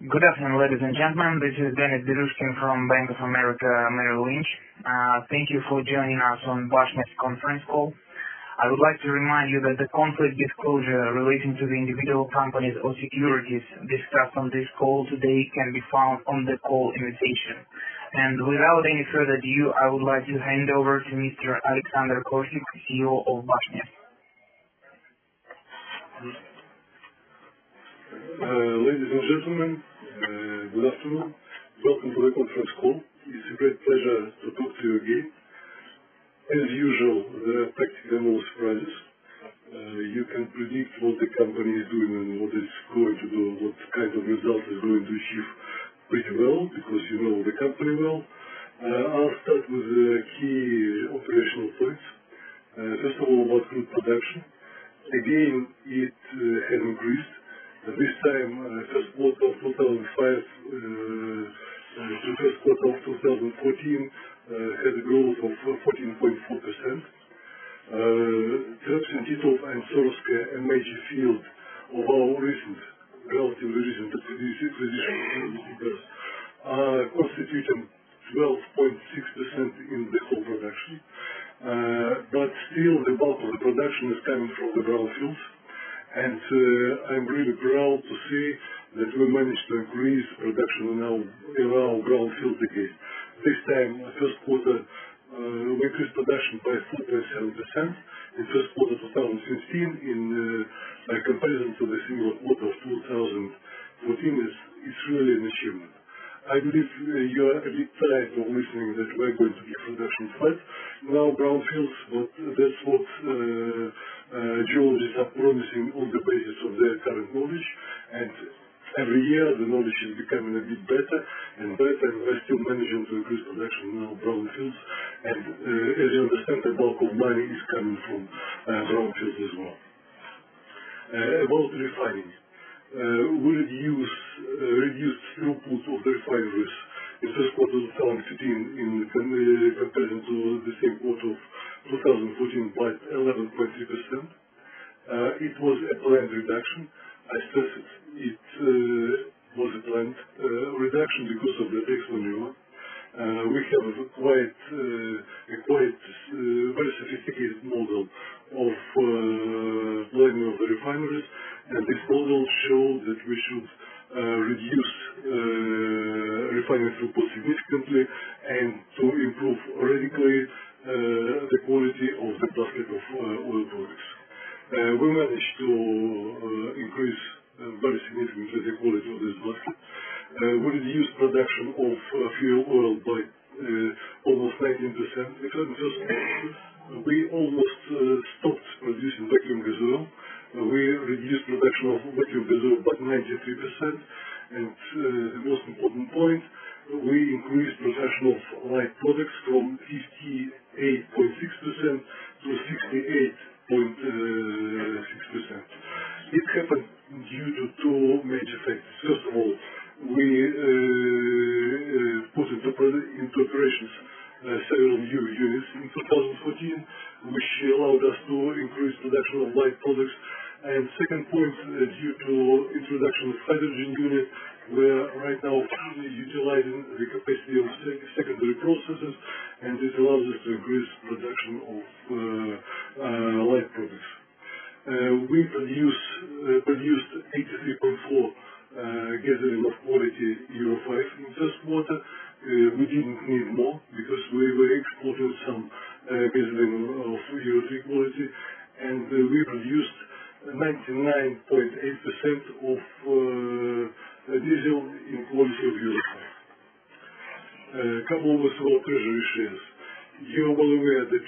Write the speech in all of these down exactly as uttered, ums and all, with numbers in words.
Good afternoon, ladies and gentlemen. This is Denis Derushkin from Bank of America Merrill Lynch. Uh, thank you for joining us on Bashneft conference call. I would like to remind you that the conflict disclosure relating to the individual companies or securities discussed on this call today can be found on the call invitation. And without any further ado, I would like to hand over to Mister Alexander Korsik, C E O of Bashneft. Uh, ladies and gentlemen, uh, good afternoon. Welcome to the conference call. It's a great pleasure to talk to you again. As usual, there are practically no surprises. Uh, you can predict what the company is doing and what it's going to do, what kind of results it's going to achieve pretty well, because you know the company well. Uh, I'll start with the key operational points. Uh, first of all, about crude production. Again, it uh, has increased. Uh, this time, uh, first quarter of two thousand five uh, uh, to first quarter of two thousand fourteen uh, had a growth of fourteen point four percent. Uh, Terpsin, Titov and Sorovskaya, a major field of our recent, relatively recent acquisition figures, are constituting twelve point six percent in the whole production. Uh, but still, the bulk of the production is coming from the brownfields. And uh, I'm really proud to see that we managed to increase production in our, in our brownfield again. This time, first quarter, uh, we increased production by four point seven percent. In first quarter twenty fifteen, in uh, comparison to the similar quarter of two thousand fourteen, is it's really an achievement. I believe uh, you are a bit tired of listening that we're going to keep production flat in our brownfields, but that's what uh, uh, geologists are promising on the basis of their current knowledge. And every year the knowledge is becoming a bit better and better, and we're still managing to increase production in our brownfields. And uh, as you understand, the bulk of money is coming from uh, brownfields as well. Uh, about refining. Uh, we reduce, uh, reduced throughput of the refineries in first quarter of twenty fifteen in com uh, comparison to the same quarter of two thousand fourteen by eleven point three percent. Uh, it was a planned reduction. I stress it. It uh, was a planned uh, reduction because of the tax maneuver. Uh, we have a quite, uh, a quite uh, very sophisticated model of uh, planning of the refineries, and this model showed that we should uh, reduce uh, refining throughput significantly and to improve radically uh, the quality of the basket of uh, oil products. Uh, we managed to uh, increase uh, very significantly the quality of this basket. Uh, we reduced production of uh, fuel oil by uh, almost nineteen percent. In fact, first, we almost uh, stopped producing vacuum gas oil. Uh, we reduced production of vacuum gas oil by ninety-three percent. And uh, the most important point, we increased production of light products from fifty-eight point six percent to sixty-eight point six percent. It happened due to two major factors. First of all, we uh, uh, put into, into operations uh, several new units in two thousand fourteen, which allowed us to increase production of light products. And second point, uh, due to introduction of hydrogen unit, we're right now fully utilizing the capacity of sec secondary processes, and it allows us to increase production of uh, uh, light products. Uh, we produce, uh, produced eighty-three point four uh, gasoline of quality Euro five in first quarter. Uh, we didn't need more because we were exporting some uh, gasoline of Euro three quality, and uh, we produced ninety-nine point eight percent of uh, diesel in quality of Euro five. A couple of words about treasury shares. You are well aware that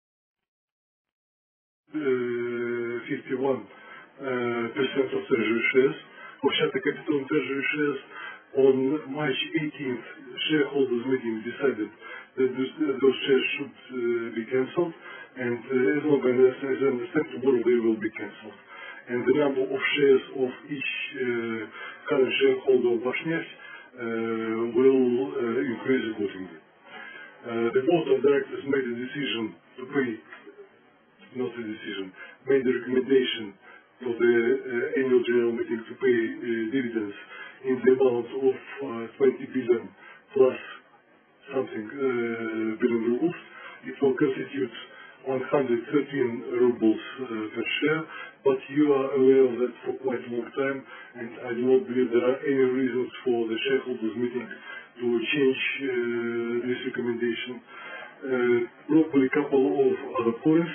uh, fifty-one percent of treasury shares, of share capital in treasury shares. On March eighteenth, shareholders meeting decided that those, uh, those shares should uh, be cancelled, and uh, as long as I understand, tomorrow they will be cancelled. And the number of shares of each uh, current shareholder of Bashneft uh, will uh, increase accordingly. Uh, the board of directors made a decision to pay, not a decision, made a recommendation for the uh, annual general meeting to pay uh, dividends in the amount of uh, twenty billion plus something uh, billion rubles. It will constitute one hundred thirteen rubles uh, per share, but you are aware of that for quite a long time, and I do not believe there are any reasons for the shareholders meeting to change uh, this recommendation. Uh, probably a couple of other points,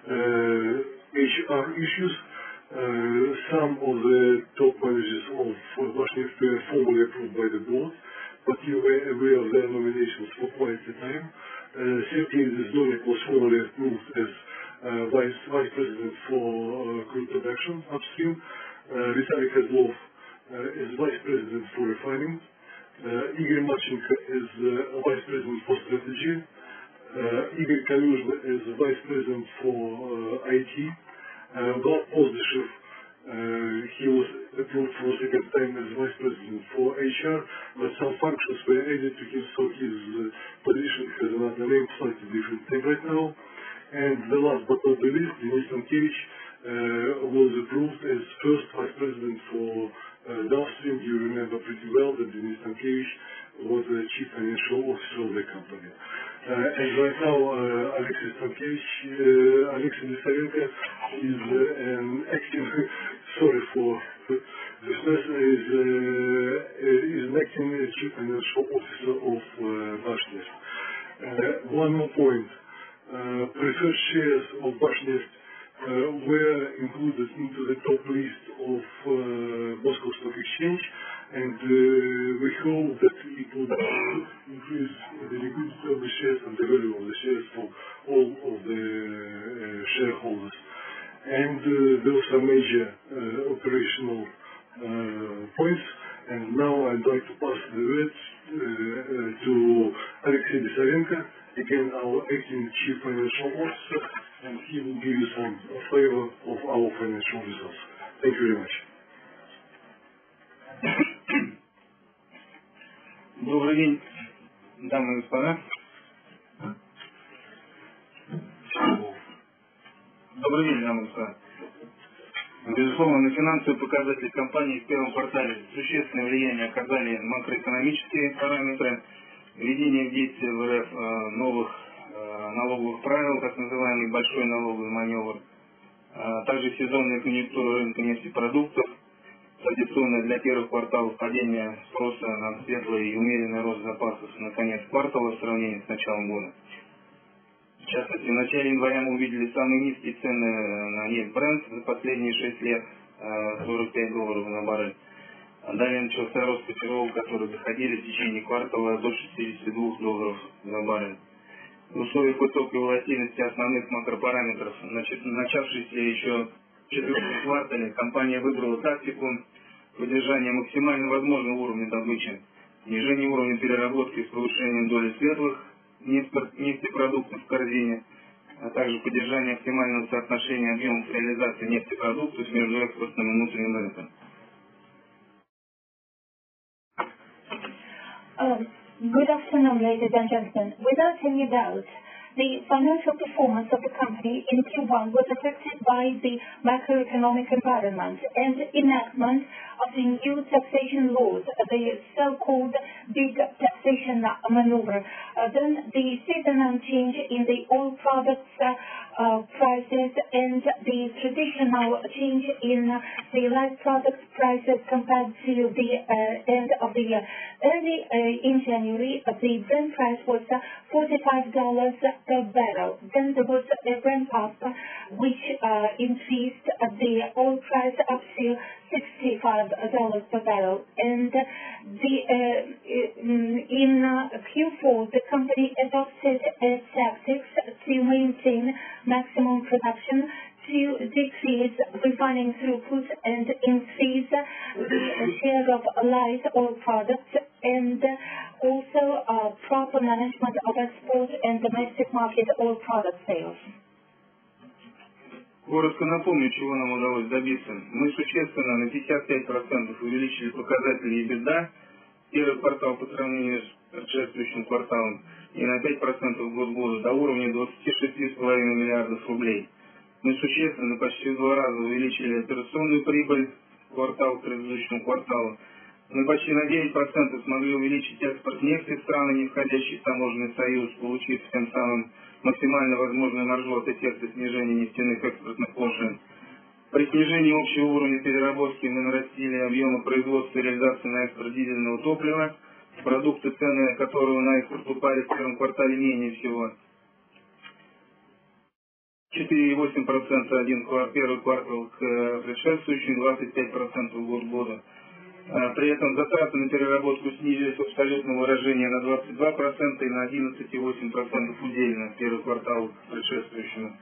uh, H R issues. Uh, some of the top managers of uh, Bashneft were formally approved by the board, but you were aware of their nominations for quite a time. Uh, Sergei Zizdonik was formally approved as uh, vice, vice president for uh, crude production upstream. Uh, Vitaly Kozlov uh, is vice president for refining. Uh, Igor Marchenko is uh, vice president for strategy. Uh, Igor Kalyuzhin is vice president for uh, I T. Uh, Vlad Pozdyshev, uh, he was approved for the second time as vice president for H R, but some functions were added to him, so his uh, position has another name, slightly different name right now. And the last but not the least, Denis Stankevich uh, was approved as first vice president for uh, downstream. You remember pretty well that Denis Stankevich was the chief financial officer of the company. Uh, and right now, uh, Alexei Stankevich, uh, Alexei Lisarenko is uh, an acting, sorry for this mess, is, uh, is an acting chief financial officer of uh, Bashneft. Uh, one more point. Uh, preferred shares of Bashneft uh, were included into the top list of uh, Moscow Stock Exchange, and uh, we hope that it will increase the liquidity of the shares and the value of the shares for all of the uh, shareholders. And uh, those are major uh, operational uh, points. And now I'd like to pass the word uh, uh, to Alexei Lisarenko, again our acting chief financial officer, and he will give you some flavor of our financial results. Thank you very much. Добрый день, дамы и господа. Добрый день, дамы и господа. Безусловно, на финансовые показатели компании в первом квартале существенное влияние оказали макроэкономические параметры, введение в действие в РФ э, новых э, налоговых правил, так называемый большой налоговый маневр, а также сезонная конъюнктура рынка нефтепродуктов, традиционное для первых кварталов падение спроса на светлый и умеренный рост запасов на конец квартала в сравнении с началом года. В частности, в начале января мы увидели самые низкие цены на нефть Brent за последние шесть лет, сорок пять долларов на баррель. Далее начался рост котировок, которые доходили в течение квартала до шестидесяти двух долларов за баррель. В условиях высокой волатильности основных макропараметров, начавшейся еще в четвертом квартале, компания выбрала тактику поддержания максимально возможного уровня добычи, снижения уровня переработки с повышением доли светлых нефтепродуктов в корзине, а также поддержание оптимального соотношения объемов реализации нефтепродуктов между экспортным и внутренним рынком. Um, good afternoon, ladies and gentlemen. Without any doubt, the financial performance of the company in Q one was affected by the macroeconomic environment and enactment of the new taxation laws, the so-called big taxation maneuver. Uh, then the seasonal change in the oil products uh, uh, prices and the traditional change in uh, the light products prices compared to the uh, end of the year. Early uh, in January, uh, the Brent price was uh, forty-five dollars per barrel. Then there was a ramp up which uh, increased uh, the oil price up to sixty-five dollars per barrel. And the uh, in uh, Q four, the company adopted uh, tactics to maintain maximum production, to decrease refining throughput and increase the share of light oil products, and also uh, proper management of export and domestic market oil product sales. Коротко напомню, чего нам удалось добиться. Мы существенно на пятьдесят пять процентов увеличили показатели EBITDA первый квартал по сравнению с предшествующим кварталом и на пять процентов год года до уровня двадцати шести с половиной миллиардов рублей. Мы существенно почти в два раза увеличили операционную прибыль квартал к предыдущему кварталу Мы почти на девять процентов смогли увеличить экспорт нефти в страны, не входящие в таможенный союз, получив тем самым максимально возможную маржу от эффекта снижения нефтяных экспортных пошлин. При снижении общего уровня переработки мы нарастили объемы производства и реализации на экспорт дизельного топлива, продукты, цены которого на экспорт упали в первом квартале менее всего. четыре и восемь десятых процента один первый квартал к предшествующему, двадцать пять процентов год к году. При этом затраты на переработку снизились в абсолютном выражении на двадцать два процента и на одиннадцать и восемь десятых процента удельно первый квартал к предшествующему.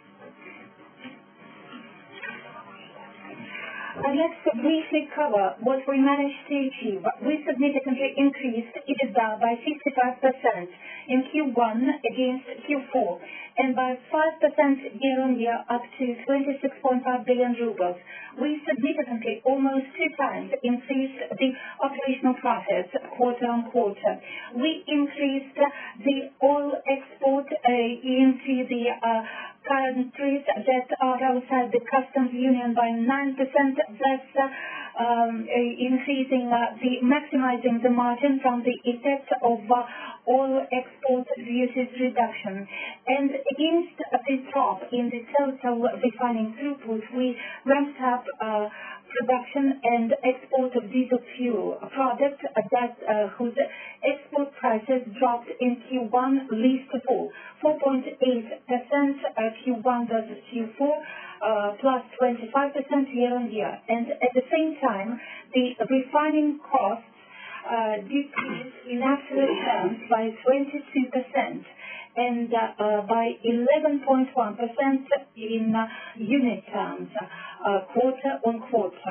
I'd like to briefly cover what we managed to achieve. We significantly increased EBITDA by fifty-five percent in Q one against Q four and by five percent year-on-year up to twenty-six point five billion rubles. We significantly, almost two times, increased the operational profits quarter-on-quarter. We increased the oil export uh, into the uh, countries that are outside the customs union by nine percent, thus uh, um, increasing uh, the maximizing the margin from the effect of uh, oil export duties reduction. And against the drop in the total refining throughput, we ramped up uh, production and export of diesel fuel, a product that uh, whose export prices dropped in Q one least of all, four point eight percent uh, Q one versus Q four, uh, plus twenty-five percent year-on-year. And at the same time, the refining costs uh, decreased in absolute terms by twenty-two percent. And uh, uh, by eleven point one percent in uh, unit terms, uh, quarter-on-quarter.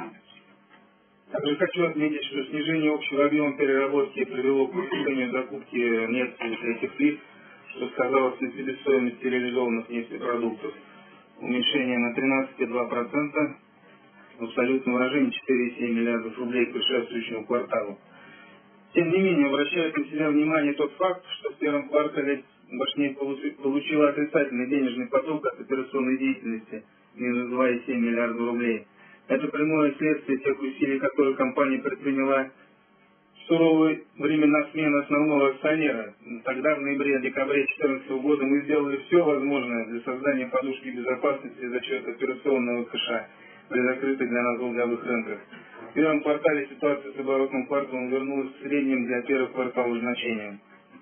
Также хочу отметить, что снижение общего объема переработки привело к увеличению закупки нефти у третьих лиц, что сказалось на себестоимости реализованных нефтепродуктов. Уменьшение на тринадцать и два десятых процента, в абсолютном выражении четыре и семь десятых миллиардов рублей к предшествующему кварталу. Тем не менее, обращает на себя внимание тот факт, что в первом квартале Башнефть получила отрицательный денежный поток от операционной деятельности, минус два и семь десятых миллиарда рублей. Это прямое следствие тех усилий, которые компания предприняла в суровые времена смены основного акционера. Тогда, в ноябре-декабре две тысячи четырнадцатого года, мы сделали все возможное для создания подушки безопасности за счет операционного кэша при закрытых для нас долговых рынках. В первом квартале ситуация с оборотным кварталом вернулась к средним для первых кварталов значениям.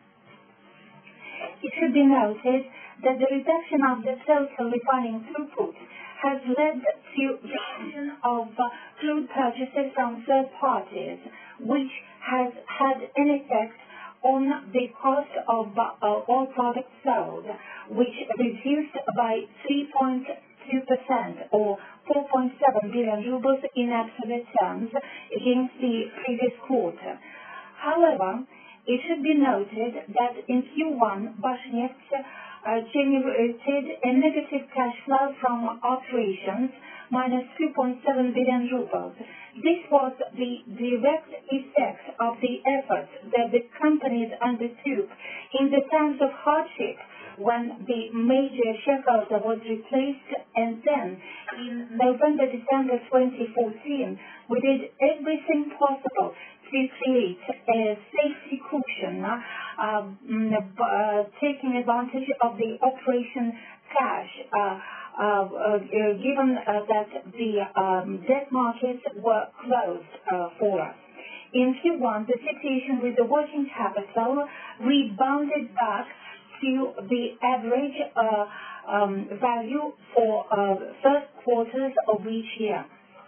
It should be noted that the reduction of the total refining throughput has led to reduction of uh, crude purchases from third parties, which has had an effect on the cost of uh, all products sold, which reduced by three point two percent or four point seven billion rubles in absolute terms against the previous quarter. However, it should be noted that in Q one, Bashneft uh, generated a negative cash flow from operations, minus two point seven billion rubles. This was the direct effect of the efforts that the companies undertook in the times of hardship when the major shareholder was replaced, and then in November December twenty fourteen, we did everything possible to create a safety cushion, uh, uh, taking advantage of the operation cash, uh, uh, uh, given uh, that the um, debt markets were closed uh, for us. In Q one, the situation with the working capital rebounded back to the average uh, um, value for uh, first quarters of each year.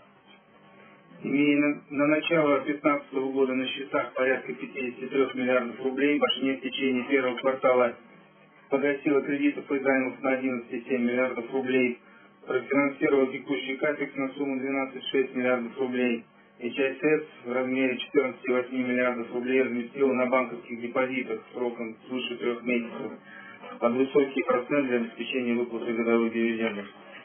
Имея на, на начало две тысячи пятнадцатого года на счетах порядка пятьдесят три миллиардов рублей, Башнефть в течение первого квартала погасила кредитов и займов на одиннадцать и семь миллиардов рублей, профинансировала текущий капекс на сумму двенадцать и шесть миллиардов рублей и часть средств в размере четырнадцать и восемь миллиардов рублей разместила на банковских депозитах сроком свыше трех месяцев под высокий процент для обеспечения выплаты годовых дивидендов.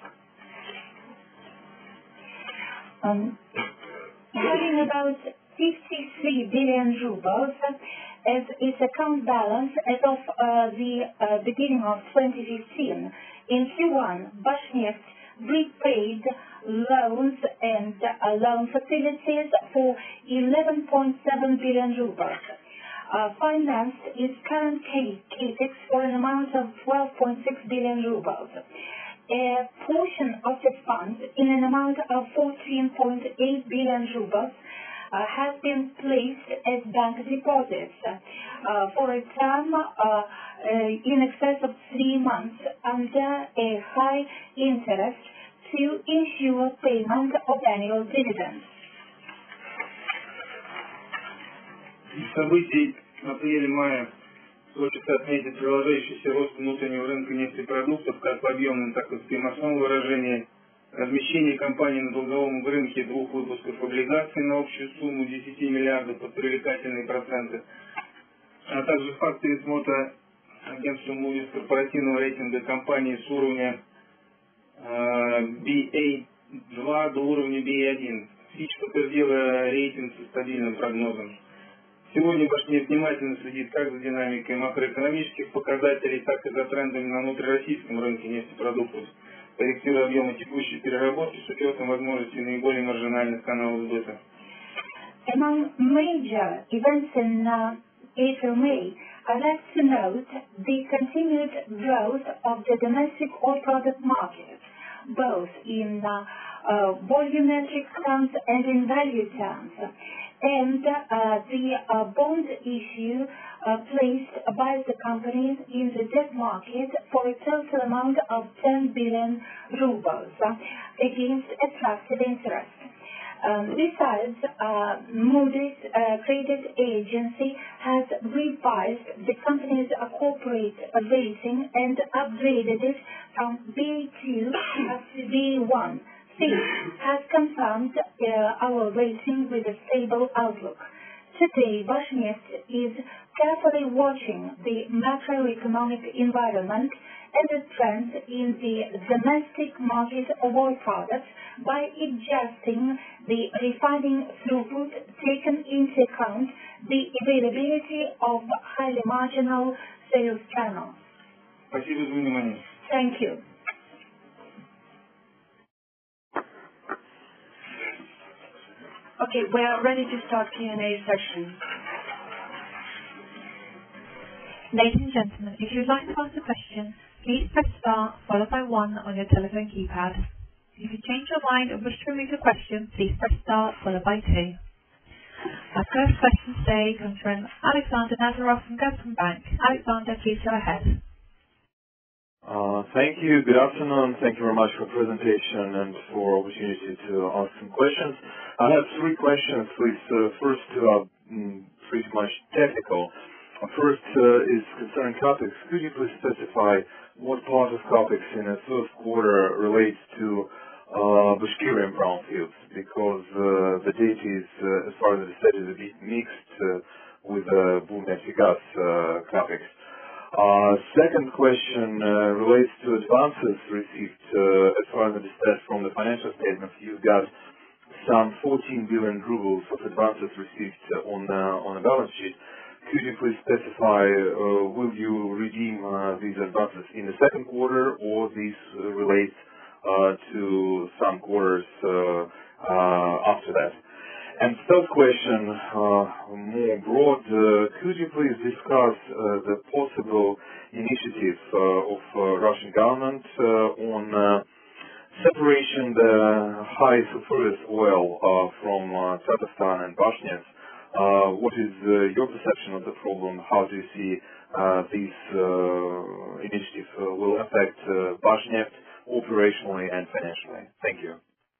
Um, having about fifty-three billion rubles as its account balance as of uh, the uh, beginning of twenty fifteen, in Q one, Bashneft repaid loans and uh, loan facilities for eleven point seven billion rubles. Uh, financed its current capex for an amount of twelve point six billion rubles. A portion of the funds in an amount of fourteen point eight billion rubles uh, has been placed as bank deposits uh, for a term uh, uh, in excess of three months under a high interest to ensure payment of annual dividends. Событий апреля-мая хочется отметить продолжающийся рост внутреннего рынка нефтепродуктов как по объемному, так и в стоимостном выражении, размещение компании на долговом рынке двух выпусков облигаций на общую сумму десять миллиардов под привлекательные проценты, а также факт пересмотра агентством Moody's корпоративного рейтинга компании с уровня э, би эй два до уровня би эй один. Fitch подтвердила рейтинг со стабильным прогнозом. Сегодня Башнефть внимательно следит как за динамикой макроэкономических показателей, так и за трендами на внутрироссийском рынке нефтепродуктов, корректируя объемы текущей переработки с учетом возможностей наиболее маржинальных каналов сбыта. Among major events in uh, April-May, I'd like to note the continued growth of the domestic oil product market, both in uh, uh, volumetric terms and in value terms, and uh, the uh, bond issue uh, placed by the companies in the debt market for a total amount of ten billion rubles uh, against attractive interest. Um, besides, uh, Moody's uh, credit agency has revised the company's uh, corporate rating and upgraded it from B two up to B one. Fitch has confirmed uh, our rating with a stable outlook. Today, Bashneeft is carefully watching the macroeconomic environment and the trends in the domestic market of oil products by adjusting the refining throughput, taking into account the availability of highly marginal sales channels. Спасибо за внимание. Thank you. Okay, we are ready to start Q and A session. Ladies and gentlemen, if you would like to ask a question, please press star followed by one on your telephone keypad. If you change your mind and wish to remove your question, please press star followed by two. Our first question today comes from Alexander Nazarov from Gazprombank. Alexander, please go ahead. Uh, thank you. Good afternoon. Thank you very much for presentation and for opportunity to ask some questions. I have three questions, please. Uh, first, uh, mm, pretty much technical. First uh, is concerning CAPEX. Could you please specify what part of CAPEX in the first quarter relates to uh, Bashkirian brownfields? Because uh, the data is, uh, as far as I said, is a bit mixed uh, with uh, Bumneftegas uh, CAPEX. Uh, second question uh, relates to advances received. Uh, as far as I understand from the financial statements, you've got some fourteen billion rubles of advances received on uh, on the balance sheet. Could you please specify, uh, will you redeem uh, these advances in the second quarter, or these uh, relate uh, to some quarters uh, uh, after that? And third question, uh, more broad, uh, could you please discuss uh, the possible initiative uh, of uh, Russian government uh, on uh, separation the high sulfurous oil uh, from uh, Kazakhstan and Bashneft's? Uh, what is uh, your perception of the problem? How do you see uh, this uh, initiative uh, will affect uh, Bashneft operationally and financially? Thank you.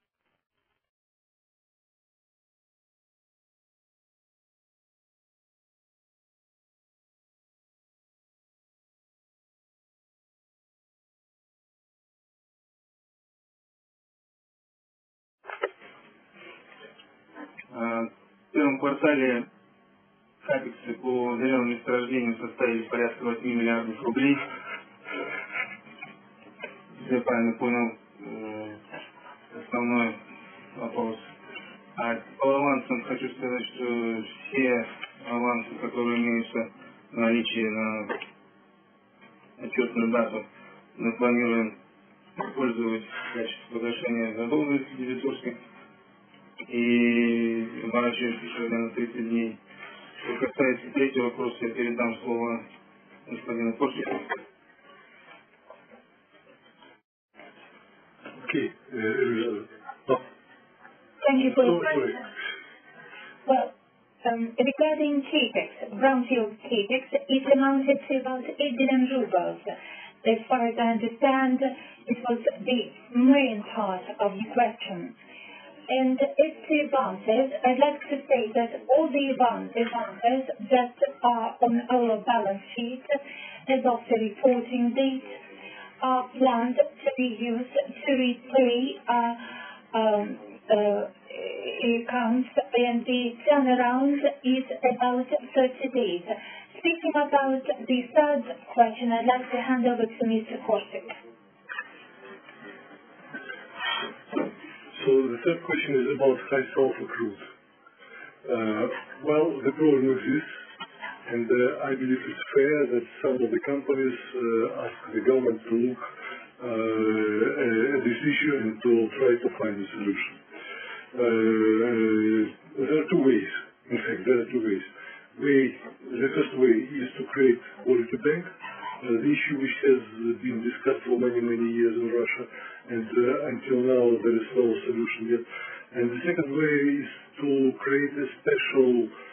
В первом квартале капексы по зеленому месторождению составили порядка восьми миллиардов рублей. Если я правильно понял основной вопрос. А по авансам хочу сказать, что все авансы, которые имеются в наличии на отчетную дату, мы планируем использовать в качестве погашения задолженности дебиторской и оборачиваешь еще на тридцать дней. Что касается третьего вопроса, я передам слово господину Корчику. Okay, uh, oh. Thank you for the Oh, sorry. question. Well, um, regarding CAPEX, brownfield CAPEX, it amounted to about eight billion rubles. As far as I understand, it was the main part of the question. And as to advances, I'd like to say that all the advances that are on our balance sheet as of the reporting date are planned to be used to repay uh, um, uh, accounts, and the turnaround is about thirty days. Speaking about the third question, I'd like to hand over to Mister Korsik. So the third question is about high sulfur crude. Uh, well, the problem exists, and uh, I believe it's fair that some of the companies uh, ask the government to look uh, at this issue and to try to find a solution. Uh, there are two ways. In fact, there are two ways. Way, the first way is to create quality bank, uh, the issue which has been discussed for many, many years in Russia, and uh, until now there is no solution yet. And the second way is to create a special,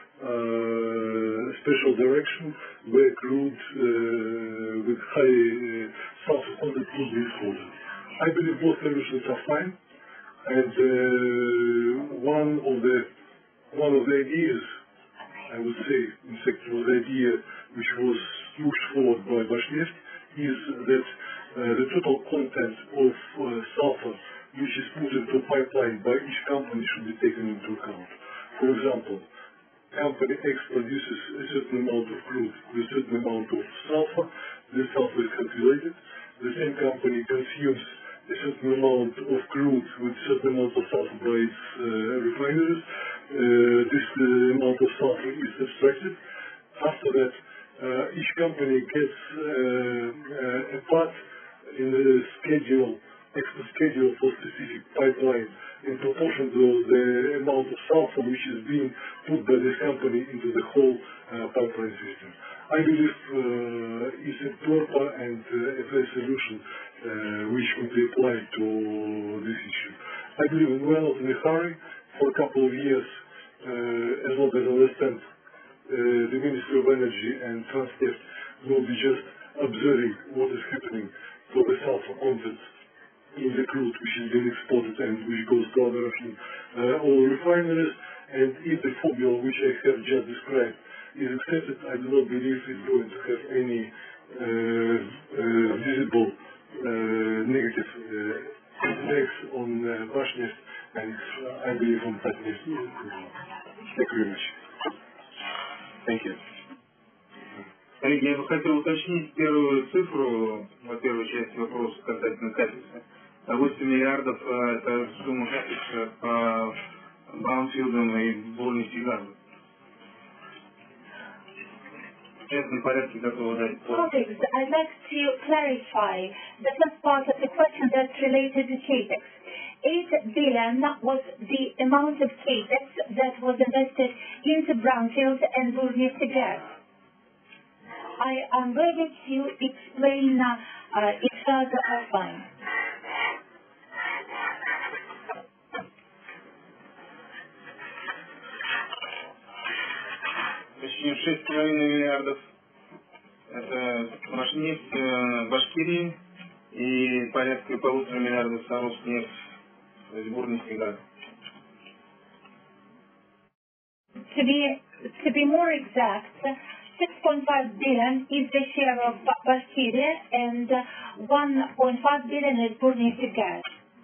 uh, special direction where crude uh, with high uh, sulfur content could be exported. I believe both solutions are fine, and uh, one of the one of the ideas, I would say, in fact, it was the idea which was pushed forward by Bashneft, is that uh, the total content of uh, sulfur which is put into pipeline by each company should be taken into account. For example, company X produces a certain amount of crude with a certain amount of sulfur. The sulfur is calculated. The same company consumes a certain amount of crude with a certain amount of sulfur by its uh, refineries. Uh, this uh, amount of sulfur is subtracted. After that, uh, each company gets uh, uh, a part in the schedule, export schedule for specific pipeline in proportion to the amount of sulfur which is being put by this company into the whole uh, pipeline system. I believe uh, it's a proper and uh, a fair solution uh, which could be applied to this issue. I believe we are not in a hurry. For a couple of years, uh, as long as I understand, uh, the Ministry of Energy and Transneft will be just observing what is happening to the sulfur content in the crude which is being exported and which goes to other Russian uh, oil refineries. And if the formula which I have just described is accepted, I do not believe it's going to have any uh, uh, visible uh, negative uh, effects on uh, Bashneft, and uh, I believe on Tatneft. Thank you very much. Thank you. Коллеги, я бы хотел уточнить первую цифру, во первой части вопроса касательно капекса. восемь миллиардов – это сумма капекса по браунфилдам и сборности газа. В частном порядке готовы дать. Colleagues, I'd like to clarify the first part of the question that's related to CAPEX. eight billion was the amount of CAPEX that was invested into brownfield and Burzhnevtsi gas. I am ready to explain uh, uh, it further offline. Почти шесть с половиной миллиардов. Это Башнефть э, Башкирии и порядка полутора миллиардов Саровскнефть, то есть Бурневский газ. To be, to be more exact, six point five billion is the share of Bashkiria and one point five billion is Burzhnevtsi gas.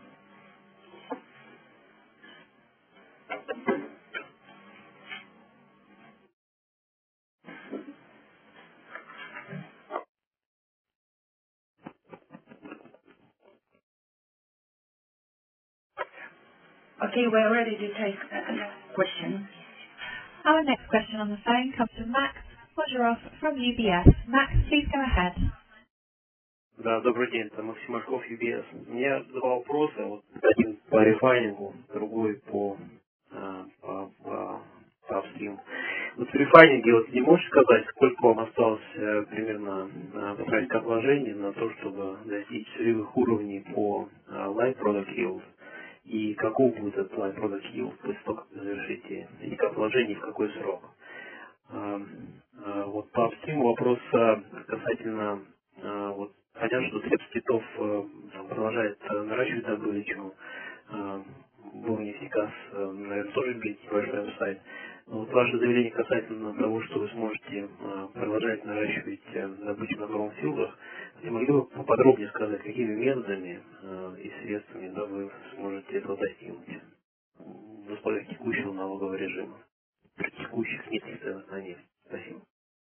Okay, we're ready to take a next question. Our next question on the phone comes from Max Ozerov from U B S. Max, please go ahead. Да, добрый день, это Максим Машков, ю би эс. У меня два вопроса, вот один по рефайнингу, другой по, а, по, по, по апстриму. Вот в рефайнинге, вот не можете сказать, сколько вам осталось э, примерно э, потратить как вложений на то, чтобы достичь целевых уровней по э, Light Product Yield? И каков будет этот Light Product Yield после того, как вы завершите эти как вложения, в какой срок? А, а, вот по апстриму вопрос а, касательно а, вот понятно, что Трепс Китов э, продолжает э, наращивать добычу. Э, был нефтегаз, э, наверное, тоже бить большой апсайд. Но вот ваше заявление касательно того, что вы сможете э, продолжать наращивать э, добычу на новых филдах, вы могли бы поподробнее сказать, какими методами э, и средствами, да, вы сможете этого достигнуть в условиях текущего налогового режима, при текущих низких ценах на нефть? Спасибо.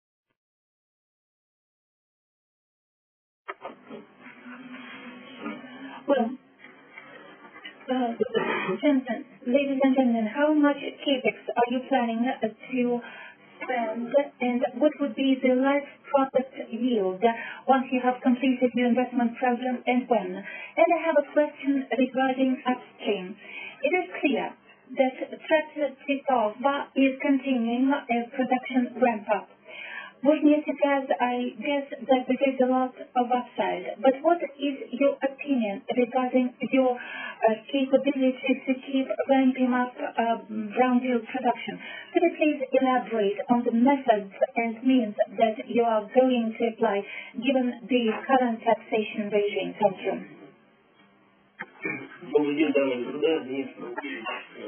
Well, uh, gentlemen, ladies and gentlemen, how much capex are you planning uh, to spend, and what would be the life product yield once you have completed your investment program, and when? And I have a question regarding upstream. It is clear that Trans-Titov is continuing a production ramp-up. Bushneftegaz, I guess that there is a lot of upside. But what is your opinion regarding your uh, capability to keep ramping up uh, brownfield production? Could you please elaborate on the methods and means that you are going to apply given the current taxation regime? Thank you. Добрый день, дамы и господа. Денис Анатольевич,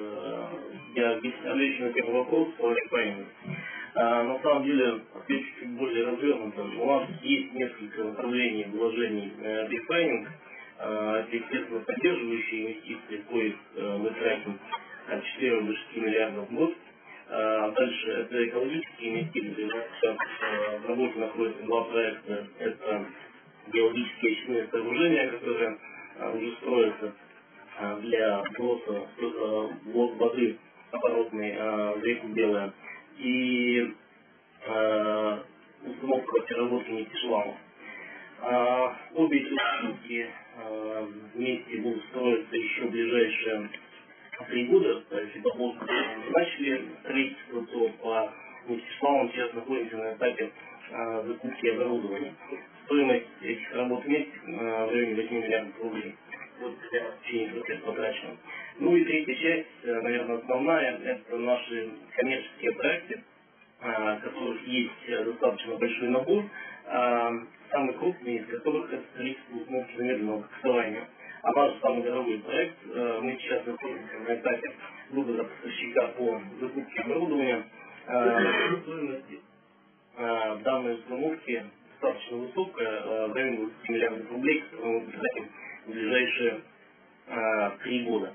я отвечу на первый вопрос по рефайнингу. На самом деле, отвечу чуть более развернуто. У нас есть несколько направлений вложений в рефайнинг. Это, естественно, поддерживающие инвестиции, коих мы тратим от четырёх до шести миллиардов в год. Дальше это экологические инвестиции. У нас сейчас в работе находятся два проекта. Это геологические очистные сооружения, которые уже строятся для сброса воды оборотной в реку Белая, и э, установка переработки нефтешлангов. Э, обе эти установки э, вместе будут строиться еще в ближайшие три года. То есть это мы начали строительство, то по нефтешлангам сейчас находимся на этапе э, закупки оборудования. Стоимость этих работ вместе э, в районе восьми миллиардов рублей. Вот в течение трех лет потрачено. Ну и третья часть, наверное, основная, это наши коммерческие проекты, которых есть достаточно большой набор, самый крупный из которых это строительство установки замедленного коксования. А наш самый дорогой проект, мы сейчас находимся на этапе выбора поставщика по закупке оборудования. Стоимость данной установки достаточно высокая, в районе двадцати миллиардов рублей, которые мы потратим в ближайшие три года.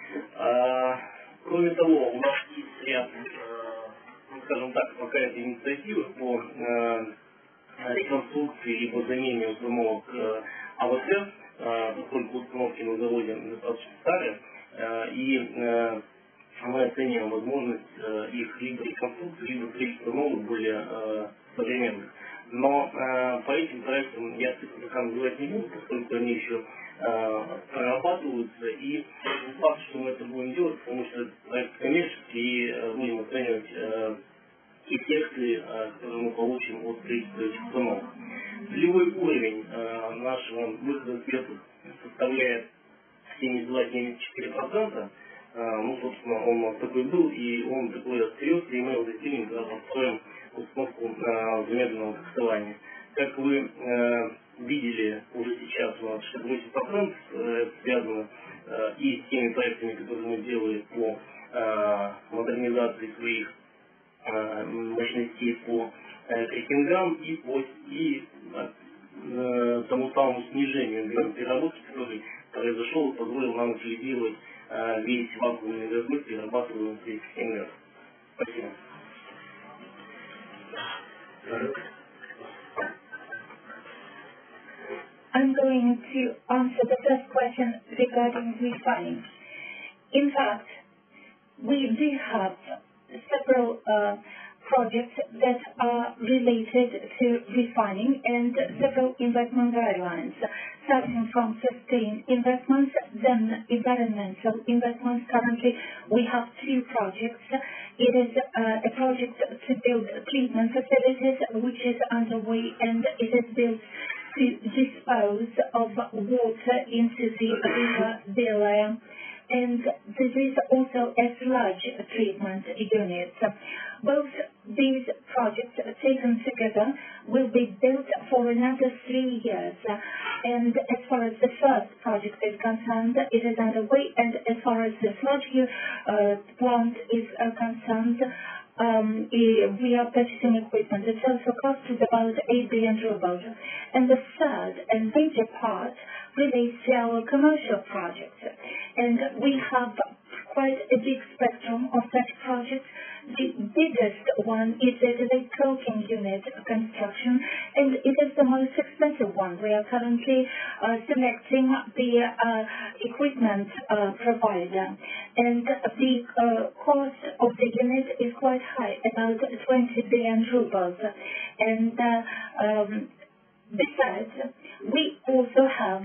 А, кроме того, у нас есть ряд, э, ну, скажем так, какая-то инициатива по э, реконструкции и по замене установок э, АВС, э, поскольку установки на заводе достаточно старые, э, и э, мы оцениваем возможность э, их либо реконструкции, либо строительства новых, более э, современных. Но э, по этим проектам я цифры пока называть не буду, поскольку они еще э, прорабатываются, и не факт, что мы это будем делать, потому что это проект коммерческий, и э, будем оценивать э, эффекты, э, которые мы получим от строительства этих установок. Целевой уровень э, нашего выхода светлых составляет семьдесят два — семьдесят четыре процента. Э, ну, собственно, он у нас такой был, и он такой остается, и мы его достигнем, когда построим установку э, замедленного коксования. Как вы э, видели уже сейчас, у нас шестьдесят восемь процентов э, связано э, и с теми проектами, которые мы делали по э, модернизации своих э, мощностей по э, крекингам и по и, э, тому самому снижению объема переработки, который произошел и позволил нам утилизировать э, весь вакуумный газбыт, перерабатываемый в крекингах. Спасибо. I'm going to answer the first question regarding refining. In fact, we do have several uh, projects that are related to refining and several investment guidelines, starting from sustained investments, then environmental investments. Currently, we have two projects. It is uh, a project to build treatment facilities, which is underway, and it is built to dispose of water into the river Belaia. And there is also a sludge treatment unit. Both these projects taken together will be built for another three years. And as far as the first project is concerned, it is underway. And as far as the sludge uh, plant is uh, concerned, Um, we are purchasing equipment. The total cost is about eight billion rubles. And the third and major part relates to our commercial projects. And we have quite a big spectrum of such projects. The biggest one is the lake coking unit construction, and it is the most expensive one. We are currently uh, selecting the uh, equipment uh, provider, and the uh, cost of the unit is quite high, about twenty billion rubles. And uh, um, besides, we also have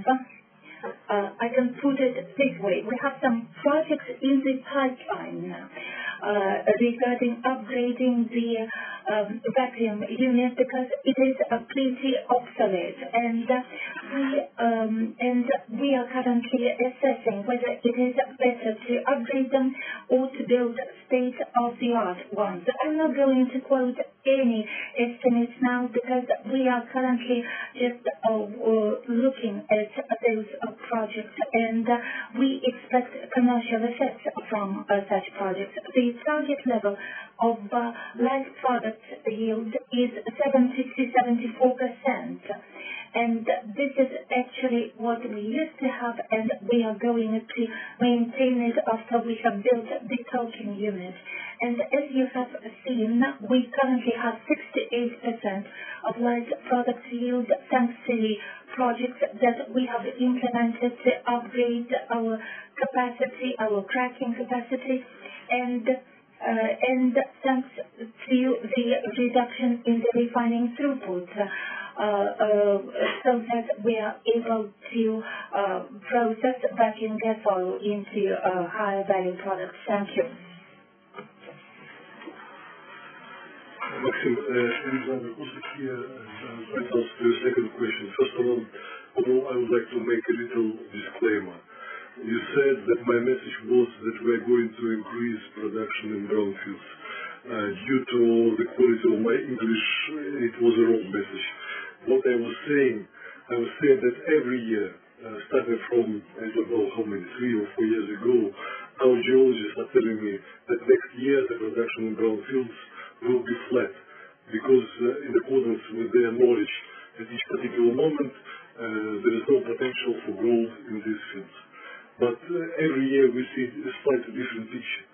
Uh, I can put it this way. We have some projects in the pipeline uh, regarding upgrading the um, vacuum unit because it is uh, pretty obsolete, and uh, we um, and we are currently assessing whether it is better to upgrade them or to build state-of-the-art ones. I'm not going to quote any estimates now because we are currently just uh, uh, looking at those uh, projects, and uh, we expect commercial effects from uh, such projects. The target level of uh, light product yield is seventy to seventy-four percent. And this is actually what we used to have, and we are going to maintain it after we have built the coking unit. And as you have seen, we currently have sixty-eight percent of light product yield thanks to the projects that we have implemented to upgrade our capacity, our cracking capacity, and uh, and thanks to the reduction in the refining throughput. Uh, uh, so that we are able to uh, process vacuum gas oil into uh, higher value products. Thank you. Maxim, uh, Alexander Kosik here, and uh, I'd ask the second question. First of all, although I would like to make a little disclaimer. You said that my message was that we are going to increase production in brownfields. Uh, due to the quality of my English, it was a wrong message. What I was saying, I was saying that every year, uh, starting from, I don't know how many, three or four years ago, our geologists are telling me that next year the production in brownfields will be flat, because uh, in accordance with their knowledge at each particular moment, uh, there is no potential for growth in these fields. But uh, every year we see a slightly different picture.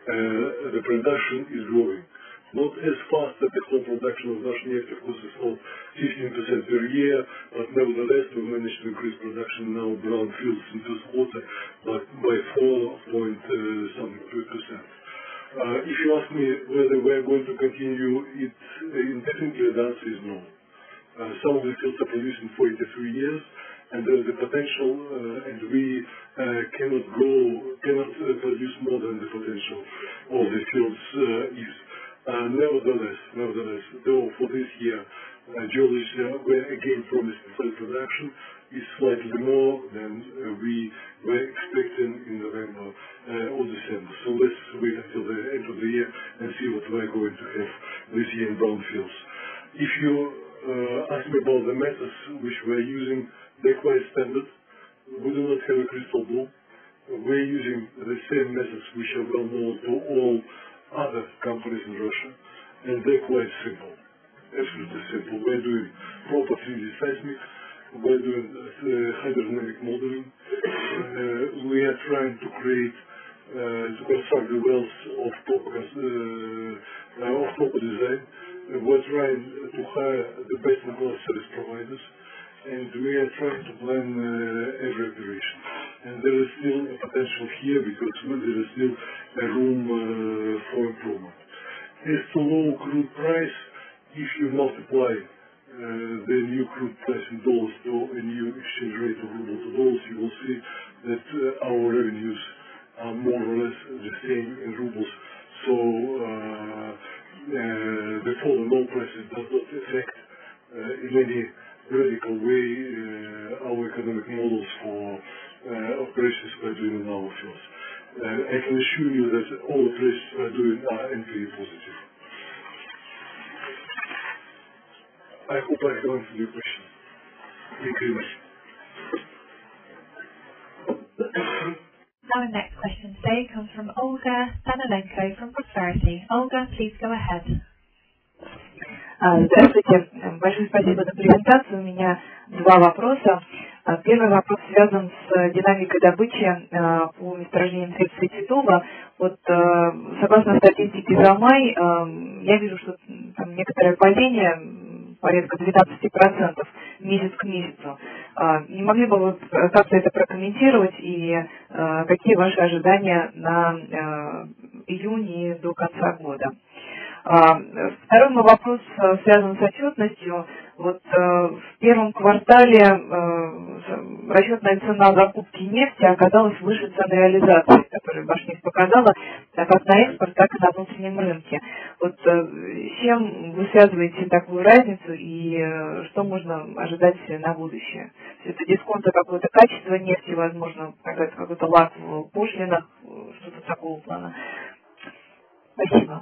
Uh, the production is growing. Not as fast as the whole production of Bashneft, of course, it's not fifteen percent per year, but nevertheless we managed to increase production in our brownfields in this quarter by, by four point uh, something percent. Uh, if you ask me whether we are going to continue it indefinitely, the answer is no. Uh, some of the fields are producing for eighty-three years, and there is a potential, uh, and we uh, cannot grow, cannot uh, produce more than the potential of the fields uh, is. Uh, nevertheless, nevertheless, though for this year, uh, geologists uh, were again promising flat production is slightly more than uh, we were expecting in November uh, or December. So let's wait until the end of the year and see what we're going to have this year in brownfields. If you uh, ask me about the methods which we're using, they're quite standard. We do not have a crystal ball. We're using the same methods which are well known to all other companies in Russia, and they're quite simple, absolutely simple. We're doing proper three D seismic, we're doing uh, hydrodynamic modeling, uh, we are trying to create, uh, to construct the wells of proper, uh, uh, of proper design, uh, we're trying to hire the best in class service providers, and we are trying to plan uh, every operation. And there is still a potential here because there is still a room uh, for improvement. As to low crude price, if you multiply uh, the new crude price in dollars to a new exchange rate of ruble to dollars, you will see that uh, our revenues are more or less the same in rubles. So uh, uh, the fall in oil prices does not affect uh, in any radical way uh, our economic models for uh, operations we're doing in our fields. Uh, I can assure you that all operations we're doing are N P V positive. I hope I have answered your question. Thank you very much. Our next question today comes from Olga Stanolenko from Prosperity. Olga, please go ahead. Здравствуйте. Большое спасибо за презентацию. У меня два вопроса. Первый вопрос связан с динамикой добычи по месторождениям Трепса и Титова. Вот согласно статистике за май, я вижу, что там некоторое падение, порядка двенадцать процентов месяц к месяцу. Не могли бы вы как-то это прокомментировать и какие ваши ожидания на июнь и до конца года? Второй мой вопрос связан с отчетностью. Вот в первом квартале расчетная цена закупки нефти оказалась выше цены реализации, которую Башнефть показала, как на экспорт, так и на внутреннем рынке. Вот с чем вы связываете такую разницу и что можно ожидать на будущее? Это дисконт, какое-то качество нефти, возможно, какой-то лак в пошлинах, что-то такого плана. Спасибо.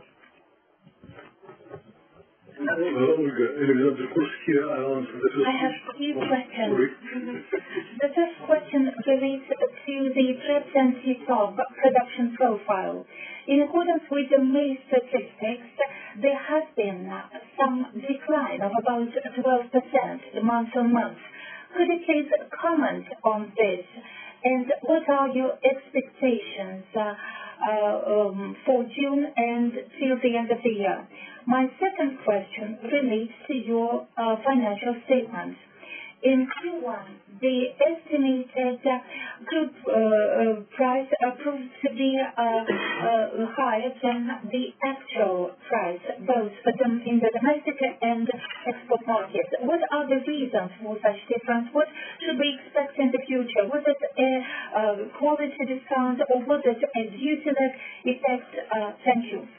Uh, Olga, Alexander Kurski, I'll answer the first I have three questions. The first question relates to the Trepsa and Titov production profile. In accordance with the May statistics, there has been some decline of about twelve percent month on month. Could you please comment on this? And what are your expectations uh, uh, um, for June and till the end of the year? My second question relates to your uh, financial statements. In Q one, the estimated uh, crude uh, uh, price uh, proved to be uh, uh, higher than the actual price, both in the domestic and export markets. What are the reasons for such difference? What should we expect in the future? Was it a uh, quality discount or was it a duty-lag effect? Uh, thank you.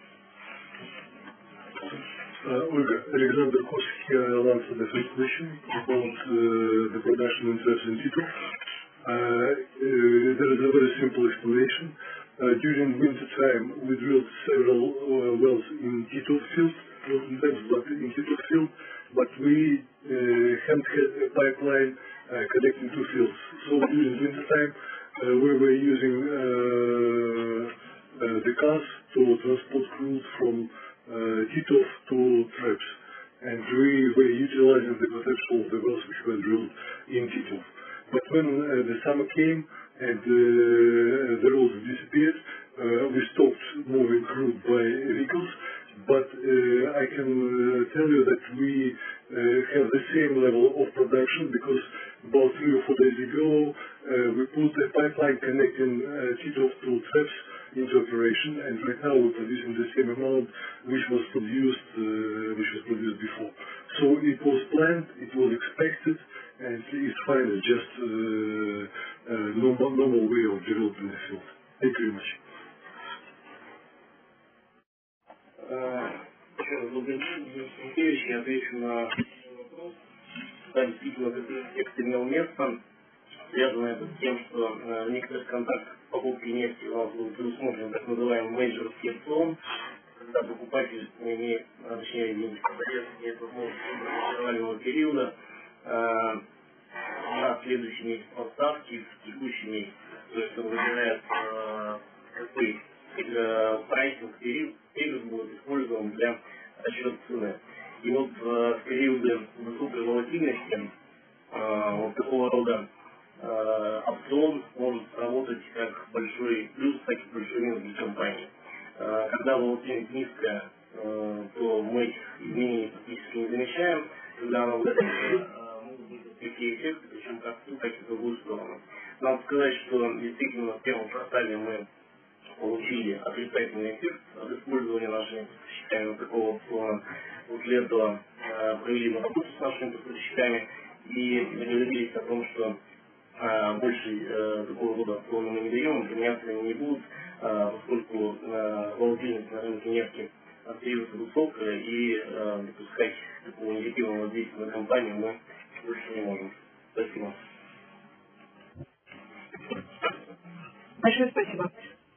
Uh, Olga, Alexander Kurski here. I'll answer the first question about uh, the production in Trepsa and Titov. Uh, uh, there is a very simple explanation. Uh, during winter time, we drilled several uh, wells in Titov field, not in Trepsa, but in Titov field, but we uh, hadn't had a pipeline uh, connecting two fields. So during winter time, uh, we were using uh, uh, the cars to transport crude from Uh, Titov to Trepsa, and we were utilizing the potential of the wells which were drilled in Titov. But when uh, the summer came and uh, the roads disappeared, uh, we stopped moving crude by vehicles, but uh, I can uh, tell you that we uh, have the same level of production because about three or four days ago uh, we put a pipeline connecting uh, Titov to Trepsa into operation, and right now we're producing the same amount which was produced uh, which was produced before. So it was planned, it was expected, and it's fine. It's just uh, uh, normal, normal way of developing the field. Thank you very much. Еще раз благодарю, Денис я отвечу на вопрос. Да, действительно, этот эффект имел место. Связано это с тем, что э, в некоторых контрактах покупки нефти у нас был предусмотрен так называемый major skip zone, когда покупатель имеет, точнее, имеет возможность интервального периода э, на следующий месяц поставки в текущий месяц. То есть он выбирает, э, какой э, прайсинг период, период будет использован для расчета цены. И вот э, в периоды высокой волатильности э, вот такого рода Uh, опцион может работать как большой плюс, так и большой минус для компании. Uh, когда волатильность низкая, uh, то мы этих изменений практически не замечаем. Когда она высокая, uh, могут быть такие эффекты, причем как в ту, так и в другую сторону. Надо сказать, что действительно в первом квартале мы получили отрицательный эффект от использования нашими поставщиками такого опциона. После этого э, провели мы работу с нашими поставщиками и договорились о том, что э, больше э, такого рода опциона мы не даем, применяться они не будут, э, поскольку э, волатильность на рынке нефти остается высокая и э, допускать такого негативного воздействия на компанию мы больше не можем. Спасибо. Большое спасибо.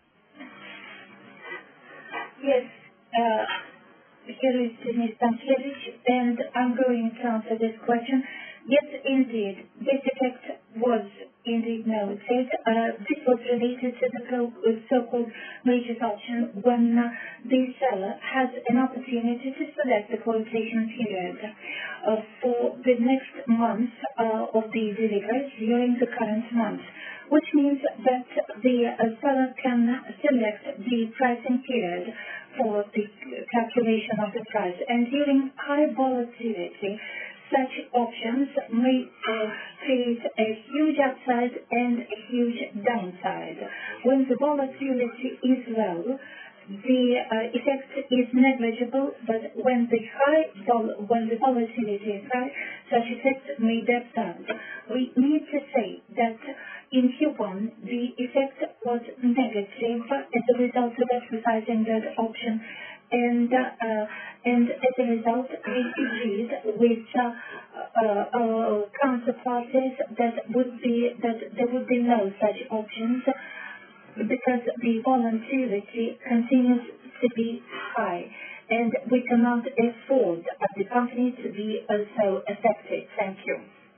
Yes, uh, here is Mister Stankiewicz, and I'm going to answer this question. Yes, indeed, this effect was indeed noted. Uh, this was related to the so-called major option when uh, the seller has an opportunity to select the quotation period uh, for the next month uh, of the deliveries during the current month, which means that the uh, seller can select the pricing period for the calculation of the price. And during high volatility, such options may uh, create a huge upside and a huge downside. When the volatility is low, the uh, effect is negligible, but when the high vol when the volatility is high, such effect may dip down. We need to say that in Q one the effect was negative as a result of exercising that option, and uh, and as a result we agreed with uh, uh, uh, counterparties that would be that there would be no such options, because the volatility continues to be high, and we cannot afford as the company to be so affected. Thank you.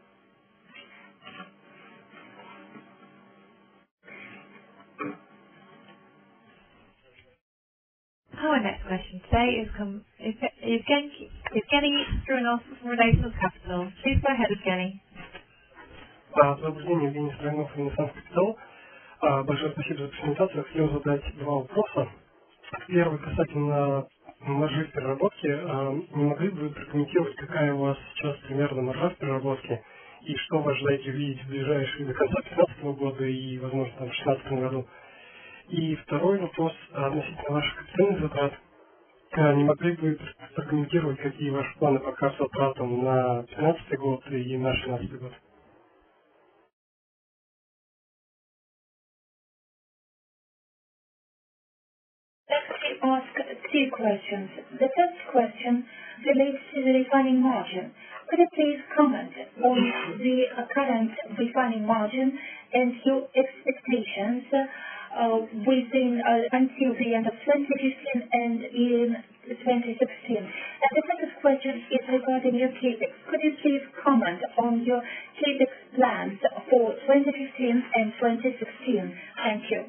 Our next question today is come is Evgeny Evgeny Strunov from Renaissance Capital. Please go ahead, Evgeny. Добрый день, Евгений Стройнов, Ренессанс Капитал. Большое спасибо за презентацию. Хотел задать два вопроса. Первый касательно маржи в переработке. Не могли бы вы прокомментировать, какая у вас сейчас примерно маржа в переработке и что вы ожидаете увидеть в ближайшие до конца две тысячи пятнадцатого года и, возможно, там, в две тысячи шестнадцатом году? И второй вопрос относительно ваших капитальных затрат. Не могли бы вы прокомментировать, какие ваши планы по капзатратам на две тысячи пятнадцатый год и на две тысячи шестнадцатый год? Ask two questions. The first question relates to the refining margin. Could you please comment on the uh, current refining margin and your expectations uh, within uh, until the end of twenty fifteen and in twenty sixteen? And the second question is regarding your CAPEX. Could you please comment on your CAPEX plans for twenty fifteen and twenty sixteen? Thank you.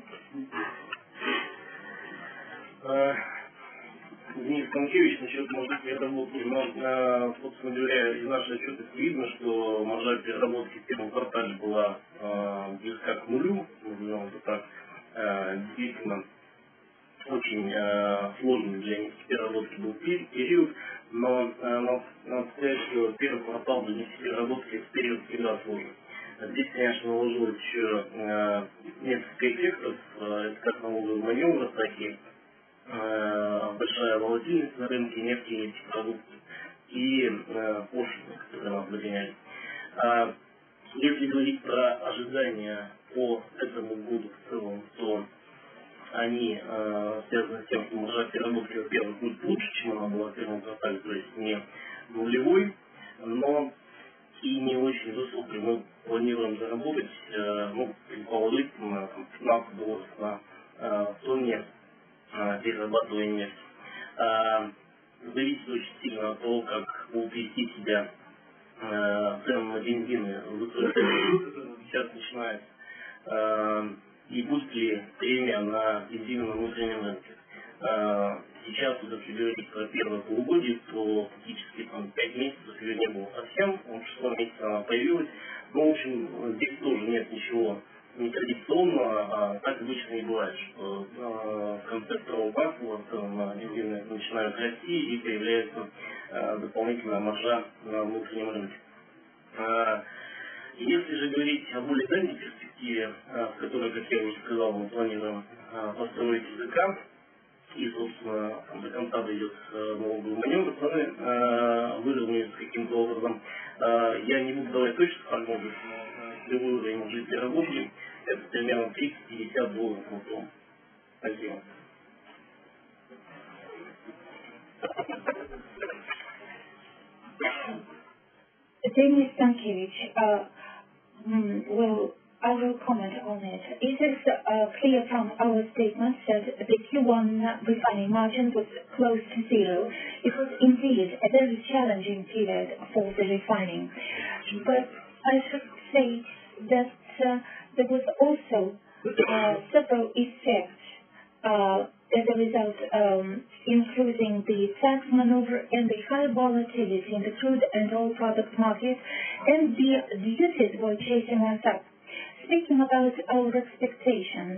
Денис Станкевич, насчет маржи переработки, но, собственно говоря, из нашей отчетности видно, что маржа переработки в первом квартале была э, близка к нулю, назовем это так. Э, действительно, очень э, сложный для нефтепереработки был период, но э, надо, надо сказать, что первый квартал для нефтепереработки в период всегда сложный. Здесь, конечно, наложилось еще э, несколько эффектов, э, это как налоговый маневр, так и большая волатильность на рынке нефти и нефтепродуктов и э, пошлины, которые нас догоняли. А если говорить про ожидания по этому году в целом, то они э, связаны с тем, что маржа переработки, во-первых, будет лучше, чем она была в первом квартале, то есть не нулевой, но и не очень высокой. Мы планируем заработать, э, ну, предположительно, пятнадцать долларов на э, тонне перерабатывая нефть. А, зависит очень сильно от того, как будут вести себя а, цены на бензины высокие, сейчас начинается, а, и будет ли премия на бензин на внутреннем рынке. А, сейчас, если говорить про первое полугодие, то фактически там пять месяцев ее не было совсем, в шестом месяце она появилась. Ну, в общем, здесь тоже нет ничего нетрадиционного, а так обычно и бывает, что э, в конце второго квартала цены на бензин начинают расти и появляется э, дополнительная маржа на внутреннем рынке. Э, Если же говорить о более дальней перспективе, в которой, как я уже сказал, мы планируем построить языка, и, собственно, до конца дойдет налоговый маневр, мы выровняем каким-то образом. Я не буду давать точно прогнозы, но для выровнения жителей работы это примерно тридцать-пятьдесят долларов на тонну. Спасибо. Denis Stankiewicz, uh, mm, will, I will comment on it. It is uh, clear from our statements that the Q one refining margin was close to zero. It was indeed a very challenging period for the refining. But I should say that uh, there was also uh, several effects uh, as a result, um, including the tax maneuver and the high volatility in the crude and oil product market, and the duties were chasing us up. Speaking about our expectations,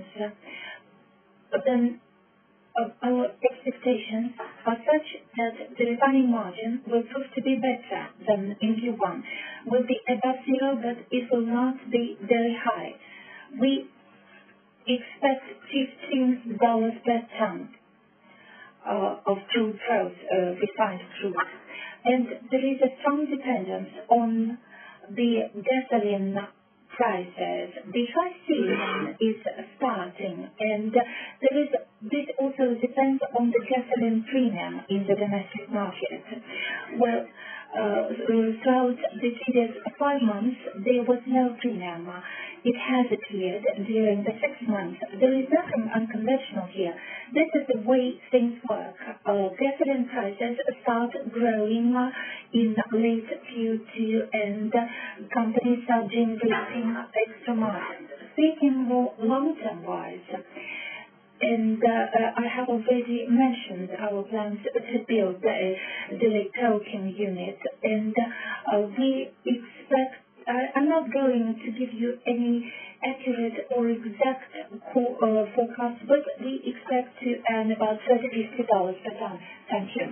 uh, then uh, our expectations are such that the refining margin will prove to be better than in Q one. Will be above zero, but it will not be very high. We expect fifteen dollars per ton uh, of crude growth, uh, refined crude. And there is a strong dependence on the gasoline prices. The high season is starting, and there is, this also depends on the gasoline premium in the domestic market. Well, uh, throughout the previous five months, there was no premium. It has appeared during the six months. There is nothing unconventional here. This is the way things work. Uh, gasoline prices start growing uh, in late Q two, and uh, companies are generating extra margins. Speaking more long-term wise, and uh, uh, I have already mentioned our plans to build a delayed coking unit, and uh, we expect, uh, I'm not going to give you any accurate or exact co- uh, forecast, but we expect to earn about thirty to fifty dollars per ton. Thank you.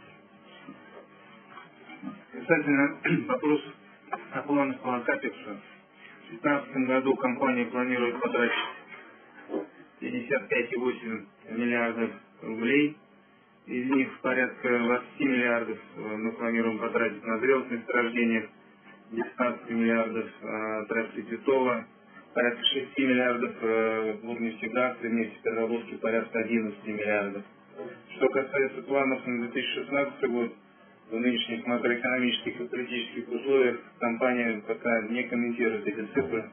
Касательно вопроса о планах по капексу, в две тысячи пятнадцатом году компания планирует потратить пятьдесят пять целых восемь десятых миллиардов рублей. Из них порядка двадцать миллиардов мы планируем потратить на зрелость месторождения, девятнадцать миллиардов э, трассы Титова, порядка шесть миллиардов э, в нефтегазы, нефтепереработки, порядка одиннадцать миллиардов. Что касается планов на две тысячи шестнадцатый год, в нынешних макроэкономических и политических условиях компания пока не комментирует эти цифры.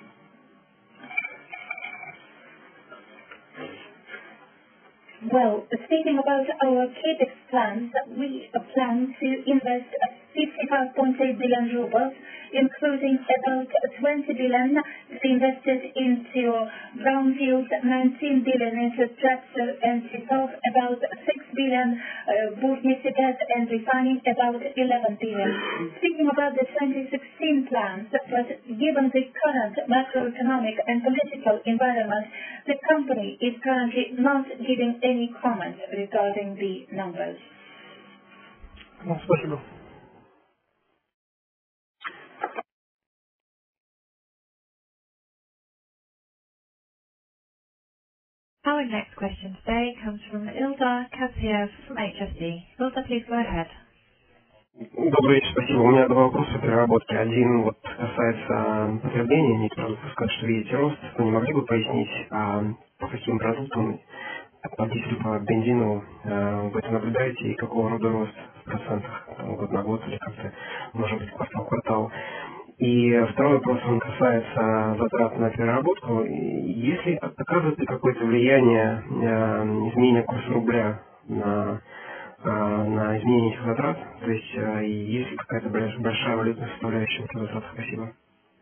Well, speaking about our CAPEX plans, we plan to invest fifty-five point eight billion rubles, including about twenty billion to be invested into brownfield, nineteen billion into Traxor and Titov, about six billion uh, Burnisigas and refining, about eleven billion. Speaking about the twenty sixteen plans, but given the current macroeconomic and political environment, the company is currently not giving any comment regarding the numbers. Спасибо. Our next question today comes from Ildar Kaziev from H S D. Ildar, please go ahead. Добрый вечер, спасибо. У меня два вопроса переработки. Один вот касается потребления, некоторые скажут, что видите рост. Вы не могли бы пояснить, а, по каким продуктам, по дизелю, по бензину а, вы это наблюдаете и какого рода рост в процентах, там, год на год или как-то, может быть, квартал в квартал. И второй вопрос, он касается затрат на переработку. Если оказывает ли какое-то влияние а, изменение курса рубля на на изменение этих затрат, то есть есть ли какая-то большая валютная составляющая в этих затратах? Спасибо.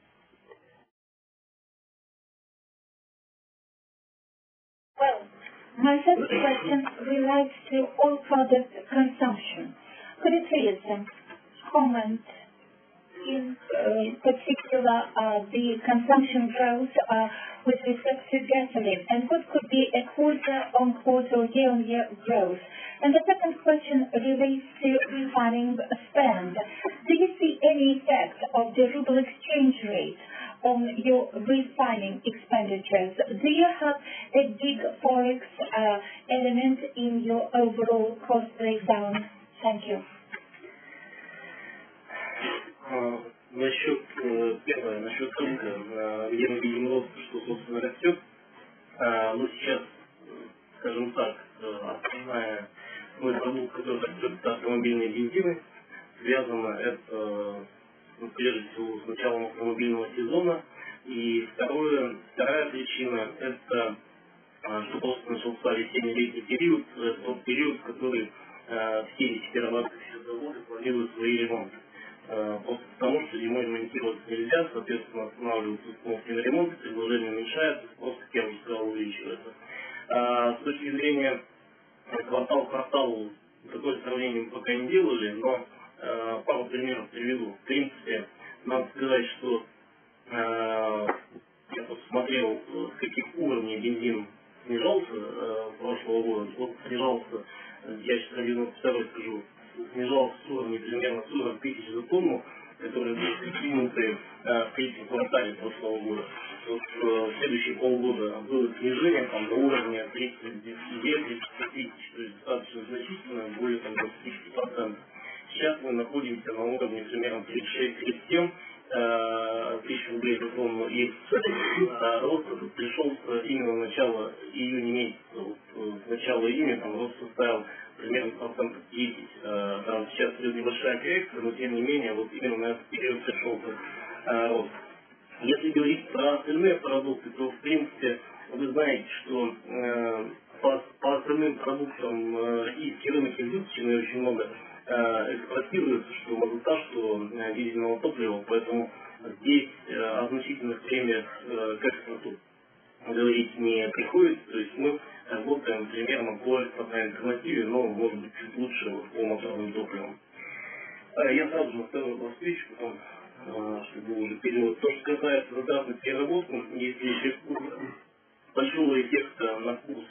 Well, my first question relates to oil product consumption. Could you please um, comment in uh, particular uh, the consumption growth uh, with respect to gasoline, and what could be a quarter-on-quarter or year-on-year growth? And the second question relates to refining spend. Do you see any effect of the ruble exchange rate Насчет, первое, насчет рынка, где мы видим рост, что, собственно, растет. Но сейчас, скажем так, основная мой продукт, который растет, это автомобильные бензины. Связано это, ну, прежде всего, с началом автомобильного сезона. И второе, вторая причина, это что просто начался весенне-летний период, это тот период, который э, все нефтеперерабатывающие заводы планируют свои ремонты. Э, просто потому, что зимой ремонтироваться нельзя, соответственно, останавливаются полностью ремонт, предложение уменьшается, просто, как я уже сказал, увеличивается. Э, с точки зрения квартал к кварталу, такое сравнение мы пока не делали, но э, пару примеров приведу. В принципе, надо сказать, что э, я посмотрел, с каких уровней бензин снижался э, прошлого года. Вот снижался, я сейчас на девяносто второй скажу, снижался с уровня примерно сорок тысяч за тонну, которые были достигнуты э, в третьем квартале прошлого года. Вот, э, в следующие полгода было снижение там, до уровня тридцать две - тридцать тысяч, то есть достаточно значительно, более там, двадцать пять процентов. Сейчас мы находимся на уровне примерно тридцать шесть - тридцать семь тысяч рублей за тонну, и а, рост пришелся именно в начало июня месяца. Вот, с начала июня там рост составил примерно процентов десять. А, там сейчас идет небольшая коррекция, но тем не менее вот именно на этот период пришелся а, рост. Если говорить про остальные продукты, то в принципе вы знаете, что э, по, по остальным продуктам э, российский рынок изучен и очень много эксплуатируется, что мазута, что дизельного топлива, поэтому здесь о значительных премиях к экспорту говорить не приходится, то есть мы работаем примерно по экспортной альтернативе, но может быть чуть лучше вот, по моторным топливам. Я сразу же на второй вопрос отвечу, потом, чтобы уже перевод. То, что касается затрат на переработку, если большого эффекта на курс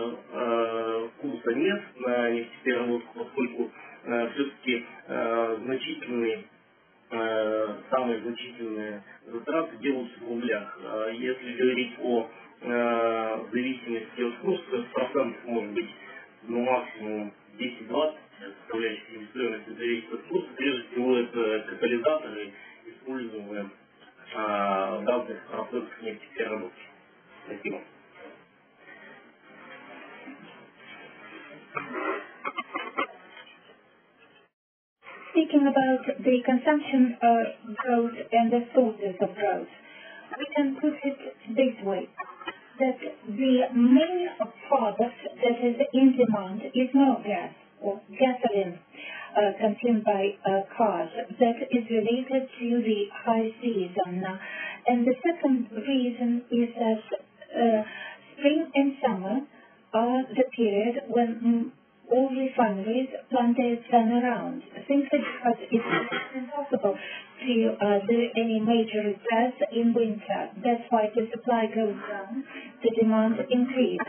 э, курса нет на нефтепереработку, поскольку э, все-таки э, значительные, э, самые значительные затраты делаются в рублях. Э, если говорить о э, зависимости от курса, процентов может быть ну, максимум десять-двадцать составляющих себестоимости зависит от курса. Прежде всего это катализаторы, используемые э, в разных процессах нефтепереработки. Спасибо. Speaking about the consumption uh, growth and the sources of growth, we can put it this way, that the main product that is in demand is not gas or gasoline uh, consumed by uh, cars. That is related to the high season. And the second reason is that uh, spring and summer are the period when mm, all refineries plan their turnaround, simply because it's impossible to uh, do any major repairs in winter. That's why the supply goes down, the demand increases.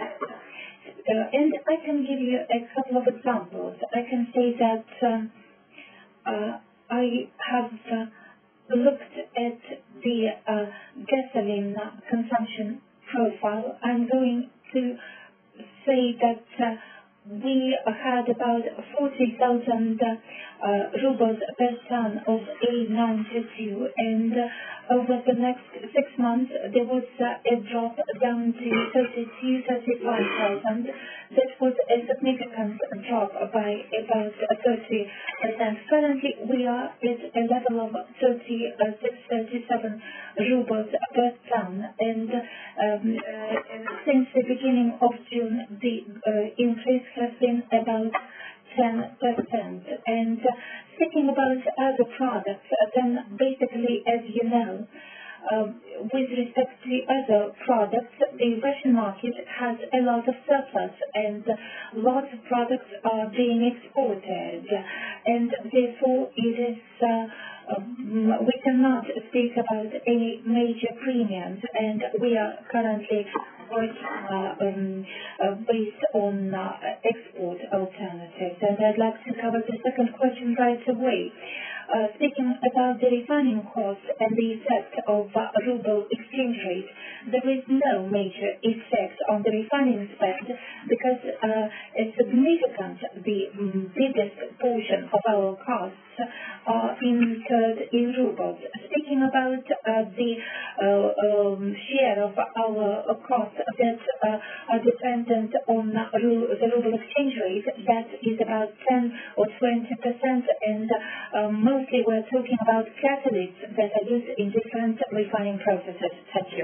Uh, and I can give you a couple of examples. I can say that um, uh, I have uh, looked at the uh, gasoline consumption profile. I'm going to say that uh, we had about forty thousand uh, rubles per ton of A ninety-two, and uh, over the next six months there was uh, a drop down to thirty-two, thirty-five thousand. That was a significant drop by about thirty percent. Currently we are at a level of thirty-six, thirty-seven rubles per ton, and um, uh, since the beginning of June the uh, increase has been about ten percent. And uh, speaking about other products, uh, then basically, as you know, uh, with respect to other products, the Russian market has a lot of surplus, and lots of products are being exported, and therefore it is uh, um, we cannot speak about any major premiums, and we are currently working uh, um, uh, based on uh, export alternatives. And I'd like to cover the second question right away. uh, speaking about the refining cost and the effect of uh, ruble exchange rate, there is no major effect on the refining spend because uh, a significant, the um, biggest portion of our costs are incurred in rubles. Speaking about uh, the uh, um, share of our uh, costs that uh, are dependent on uh, ru- the ruble exchange rate, that is about ten or twenty percent, and uh, mostly we're talking about catalysts that are used in different refining processes. Thank you.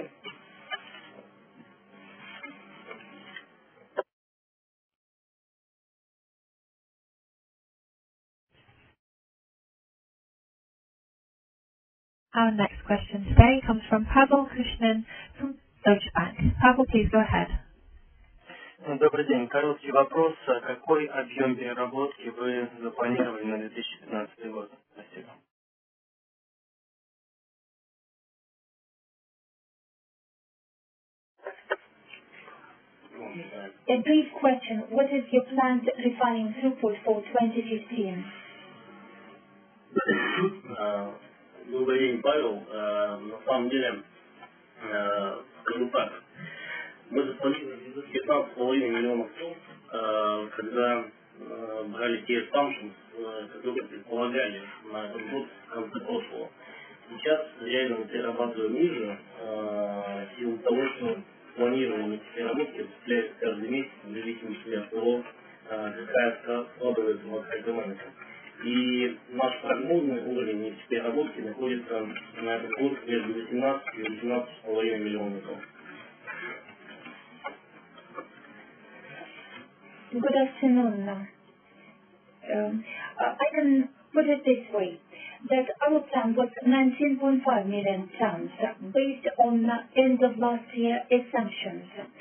Our next question today comes from Pavel Kushnin from Deutsche Bank. Pavel, please go ahead. Добрый день. Короткий вопрос. Какой объем переработки вы запланировали на две тысячи пятнадцатый год? Спасибо. A brief question. What is your planned refining throughput for twenty fifteen? Добрый день, Павел. На самом деле, скажу так, мы запланировали пятнадцать с половиной миллионов тонн, когда брали те assumptions, которые предполагали на этот год в конце прошлого. Сейчас реально мы перерабатываем ниже, в силу того, что планирование переработки осуществляется каждый месяц, в зависимости от того, какая складывается макроэкономика. И наш прогнозный уровень нефтепереработки находится на этот год между восемнадцатью и восемнадцатью с половиной миллионов тонн. Good afternoon. Um, I can put it this way, that our plan was nineteen point five million tons based on end of last year assumptions.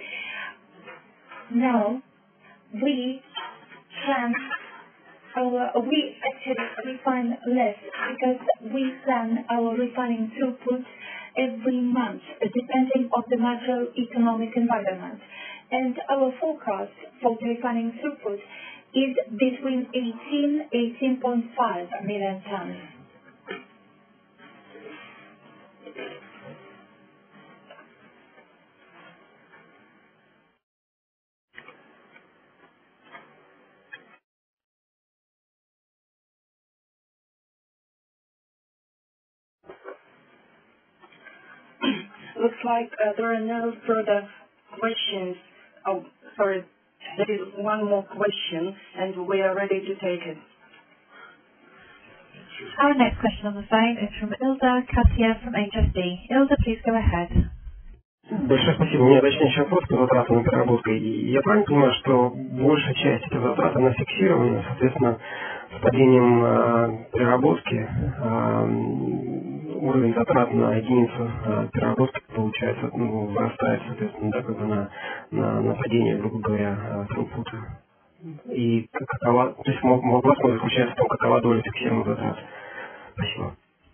Now, we plan Our, we actually refine less because we plan our refining throughput every month depending on the macroeconomic environment. And our forecast for the refining throughput is between eighteen and eighteen point five million tons. Looks like uh, there are no further questions. Oh, sorry, there is one more question, and we are ready to take it. Our next question on the phone is from Ilda Katia from H S B. Ilda, please go ahead. Большое спасибо. У меня уточняющий вопрос по затратам на переработку. И я правильно понимаю, что большая часть это затраты на фиксирование, соответственно, с падением э, переработки э, уровень затрат на единицу э, переработки получается, ну, вырастает, соответственно, да, как бы на, на, на падение, грубо говоря, throughput. И какова, то есть вопрос заключается в том, какова доля фиксированных затрат. Спасибо.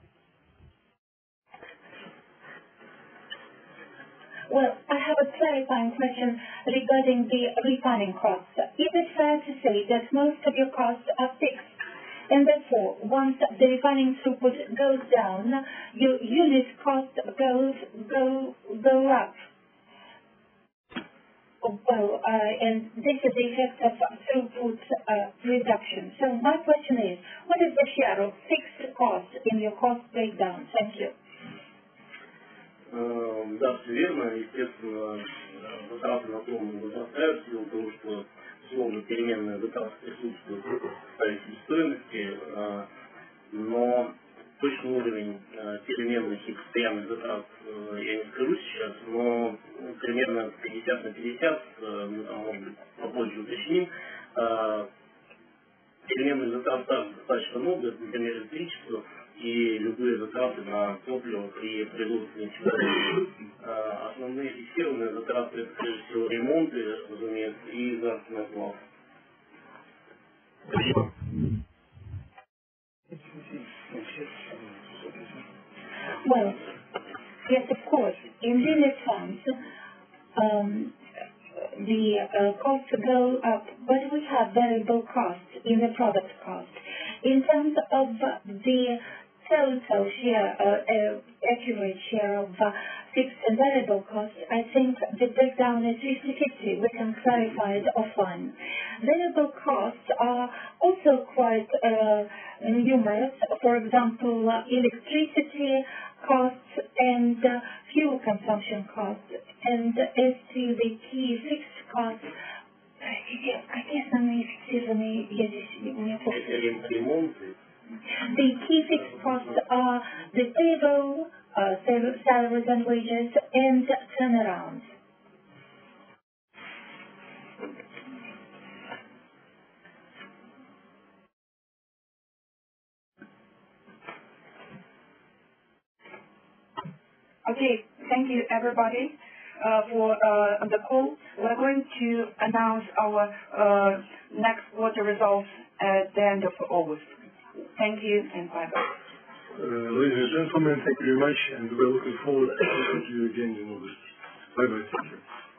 Well, I have a clarifying question regarding the refining costs. Is it fair to say that most of your costs are fixed, and therefore, once the refining throughput goes down, your unit cost goes go go up? Well, uh, and this is the effect of throughput uh, reduction. So my question is, what is the share of fixed costs in your cost breakdown? Thank you. Да, все верно. Естественно, затраты на тонну возрастают в силу того, что условно переменная затрата присутствует в составе стоимости, но точный уровень переменных и постоянных затрат я не скажу сейчас, но примерно пятьдесят на пятьдесят, мы там, может быть, попозже уточним. Переменных затрат также достаточно много, это, например, электричество и любые затраты на топливо при производстве нефтепродуктов. Основные фиксированные затраты это, прежде всего, ремонты, разумеется, и заработная плата. Спасибо. Well, yes, of course. In unit terms, um, the uh, costs go up, but we have variable costs in the product cost. In terms of the total share, uh, uh, accurate share of uh, fixed and variable costs, I think the breakdown is fifty fifty. We can clarify it offline. Variable costs are also quite uh, numerous. For example, uh, electricity costs and uh, fuel consumption costs. And as to the key fixed costs, конечно, мы фиксированы, я здесь не помню. The key fixed costs are the payroll, uh, salaries and wages, and turnarounds. Okay, thank you everybody uh, for uh, the call. We're going to announce our uh, next quarter results at the end of August. Thank you and bye-bye. Uh, ladies and gentlemen, thank you very much, and we're looking forward to talking to you again in August. Bye-bye. Thank you.